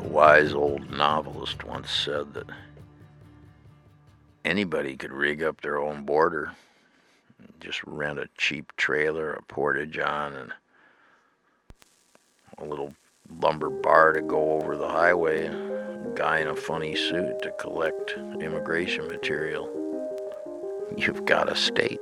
wise old novelist once said that anybody could rig up their own border, just rent a cheap trailer, a porta-john, and a little lumber bar to go over the highway, a guy in a funny suit to collect immigration material. You've got a state.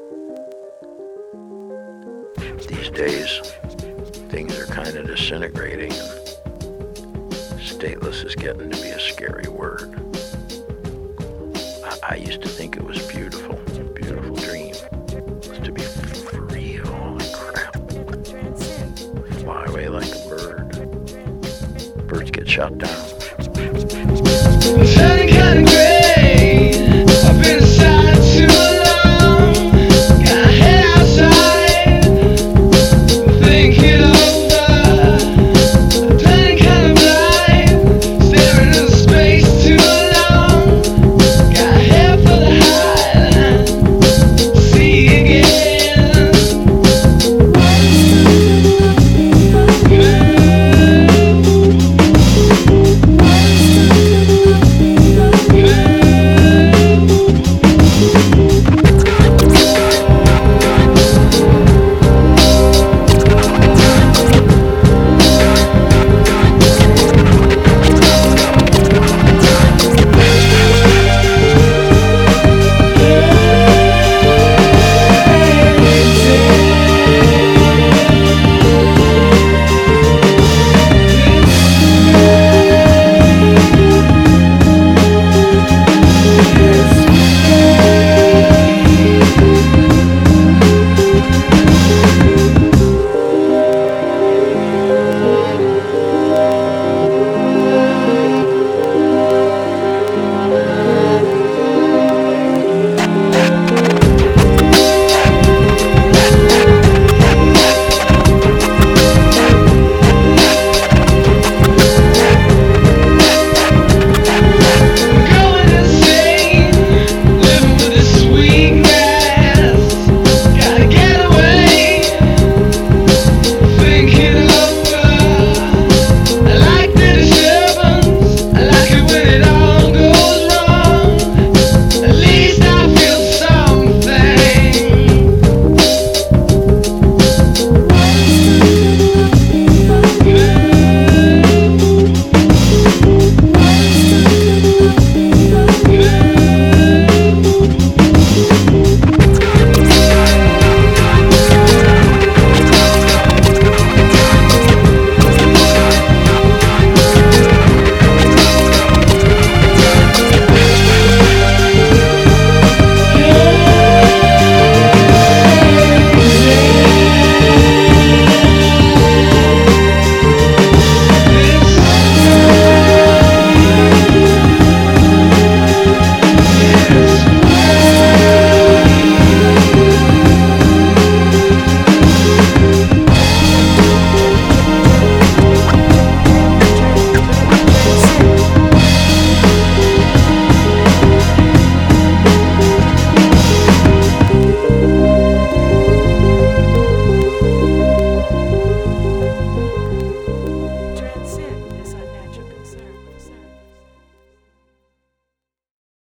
These days, things are kind of disintegrating, and stateless is getting to be a scary word. I used to think it was beautiful, a beautiful dream, was to be free of all the crap. Fly away like a bird. Birds get shot down.